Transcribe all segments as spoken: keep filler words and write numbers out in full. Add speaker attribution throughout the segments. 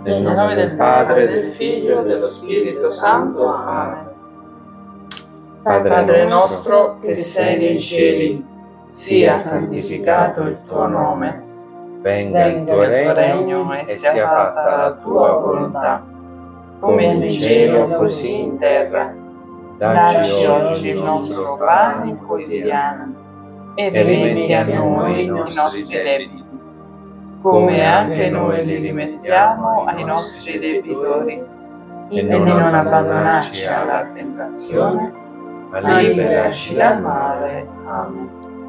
Speaker 1: Nel nome del Padre, del Figlio e dello Spirito Santo. Amen. Padre nostro che sei nei cieli, sia santificato il tuo nome.
Speaker 2: Venga il tuo regno e sia fatta la tua volontà,
Speaker 1: come in cielo così in terra. Dacci oggi il nostro pane quotidiano e rimetti a noi i nostri debiti, come anche noi li rimettiamo ai nostri debitori, e non abbandonarci alla tentazione, ma liberaci dal male. Amen.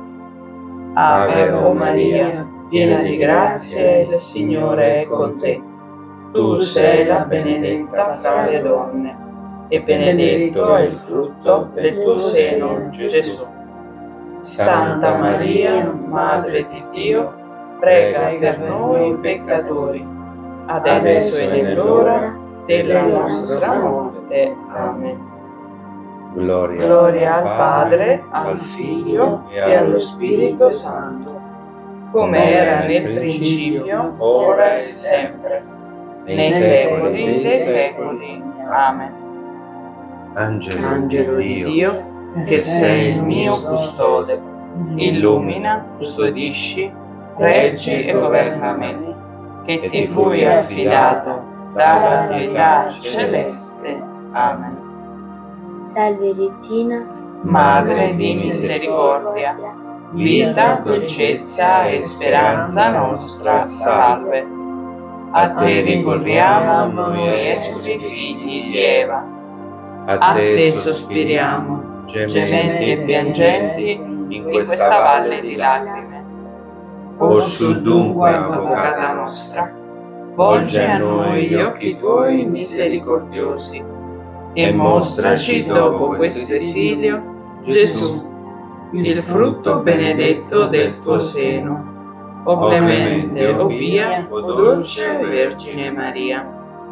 Speaker 1: Ave o Maria, piena di grazia, il Signore è con te. Tu sei la benedetta fra le donne, e benedetto è il frutto del tuo seno, Gesù. Santa Maria, Madre di Dio, prega per noi peccatori, adesso e nell'ora della nostra morte. Amen.
Speaker 2: Gloria,
Speaker 1: Gloria al Padre, al Figlio e allo Spirito Santo, come era nel principio, ora e sempre, nei secoli dei secoli. Amen.
Speaker 2: Angelo,
Speaker 1: Angelo di Dio, che sei il mio custode, illumina, custodisci, reggi e governa me, che ti fui affidato dalla pietà celeste. Amen.
Speaker 3: Salve Regina,
Speaker 1: Madre di misericordia, vita, dolcezza e speranza nostra, salve. A te ricorriamo noi esseri figli di Eva, a te sospiriamo, gementi e piangenti in questa valle di lacrime. Orsù dunque, Avvocata nostra, volgi a noi gli occhi tuoi misericordiosi, e mostraci dopo questo esilio Gesù, il frutto benedetto del tuo seno. O clemente, o pia, o dolce Vergine Maria.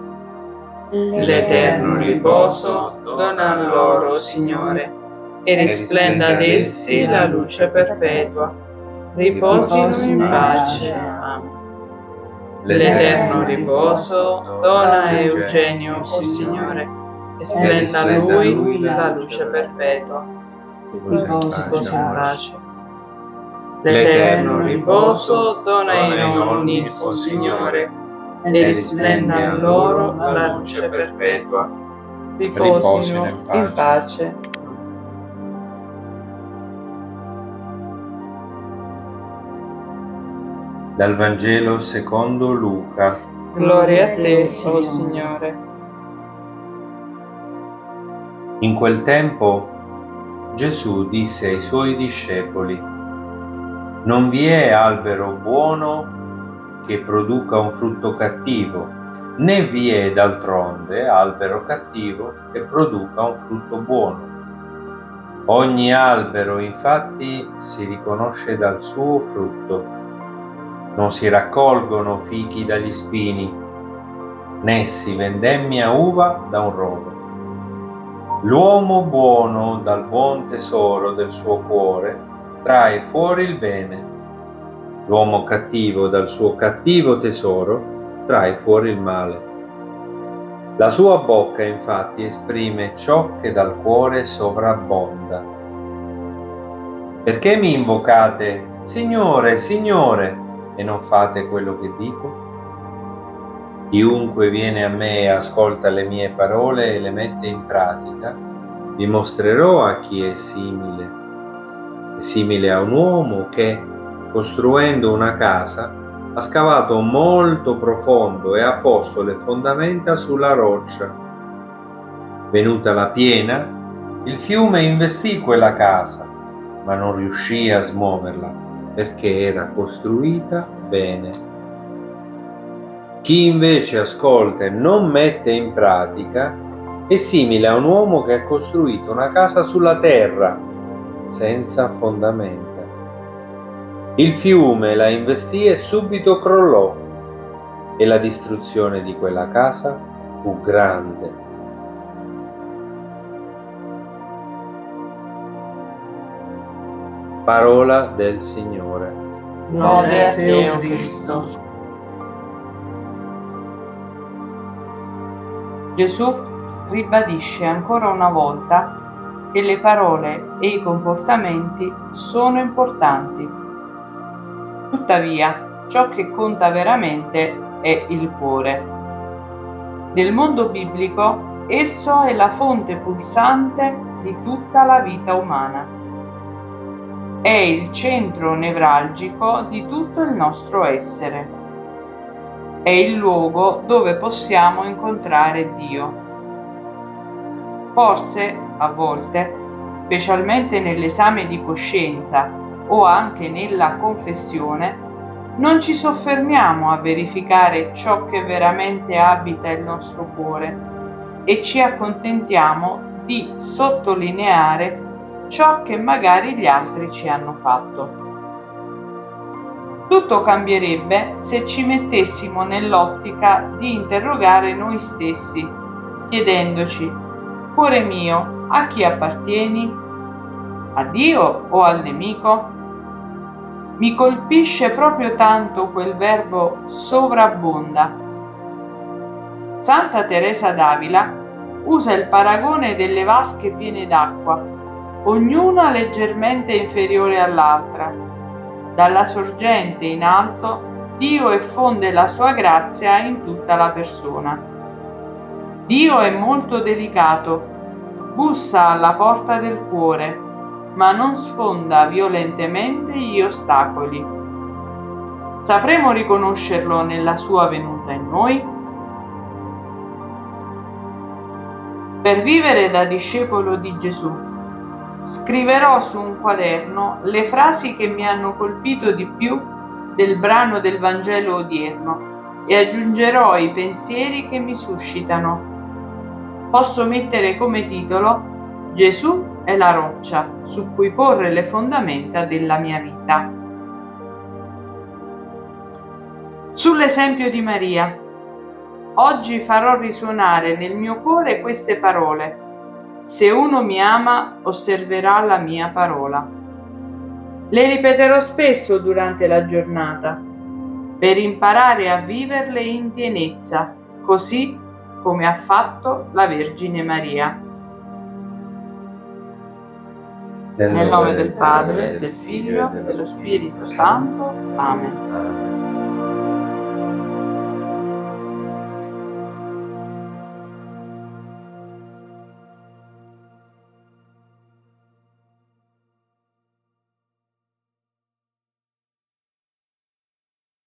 Speaker 1: L'eterno riposo dona loro, Signore, e risplenda ad essi la luce perpetua. Riposino in pace. Amen. L'eterno riposo dona a Eugenio, o Signore, e splenda a lui la luce perpetua. Riposo in pace. L'eterno riposo dona ai nonni, o Signore, e risplenda a loro la luce perpetua. Riposino in pace.
Speaker 2: Dal Vangelo secondo Luca.
Speaker 1: Gloria a te, o Signore.
Speaker 2: In quel tempo Gesù disse ai suoi discepoli: non vi è albero buono che produca un frutto cattivo, né vi è d'altronde albero cattivo che produca un frutto buono. Ogni albero infatti si riconosce dal suo frutto. Non si raccolgono fichi dagli spini, né si vendemmia uva da un rovo. L'uomo buono dal buon tesoro del suo cuore trae fuori il bene. L'uomo cattivo dal suo cattivo tesoro trae fuori il male. La sua bocca infatti esprime ciò che dal cuore sovrabbonda. Perché mi invocate, Signore, Signore, e non fate quello che dico? Chiunque viene a me e ascolta le mie parole e le mette in pratica, vi mostrerò a chi è simile. È simile a un uomo che, costruendo una casa, ha scavato molto profondo e ha posto le fondamenta sulla roccia. Venuta la piena, il fiume investì quella casa, ma non riuscì a smuoverla perché era costruita bene. Chi invece ascolta e non mette in pratica è simile a un uomo che ha costruito una casa sulla terra senza fondamenta. Il fiume la investì e subito crollò, e la distruzione di quella casa fu grande. Parola del Signore.
Speaker 1: Lode a te, o Cristo. Gesù ribadisce ancora una volta che le parole e i comportamenti sono importanti. Tuttavia, ciò che conta veramente è il cuore. Nel mondo biblico, esso è la fonte pulsante di tutta la vita umana. È il centro nevralgico di tutto il nostro essere. È il luogo dove possiamo incontrare Dio. Forse, a volte, specialmente nell'esame di coscienza o anche nella confessione, non ci soffermiamo a verificare ciò che veramente abita il nostro cuore e ci accontentiamo di sottolineare ciò che magari gli altri ci hanno fatto. Tutto cambierebbe se ci mettessimo nell'ottica di interrogare noi stessi, chiedendoci: cuore mio, a chi appartieni? A Dio o al nemico? Mi colpisce proprio tanto quel verbo sovrabbonda. Santa Teresa d'Avila usa il paragone delle vasche piene d'acqua, ognuna leggermente inferiore all'altra. Dalla sorgente in alto Dio effonde la sua grazia in tutta la persona. Dio è molto delicato, bussa alla porta del cuore, ma non sfonda violentemente gli ostacoli. Sapremo riconoscerlo nella sua venuta in noi? Per vivere da discepolo di Gesù, scriverò su un quaderno le frasi che mi hanno colpito di più del brano del Vangelo odierno e aggiungerò i pensieri che mi suscitano. Posso mettere come titolo: Gesù è la roccia su cui porre le fondamenta della mia vita. Sull'esempio di Maria, oggi farò risuonare nel mio cuore queste parole: se uno mi ama, osserverà la mia parola. Le ripeterò spesso durante la giornata, per imparare a viverle in pienezza, così come ha fatto la Vergine Maria. Nel nome del Padre, del Figlio e dello Spirito Santo. Amen.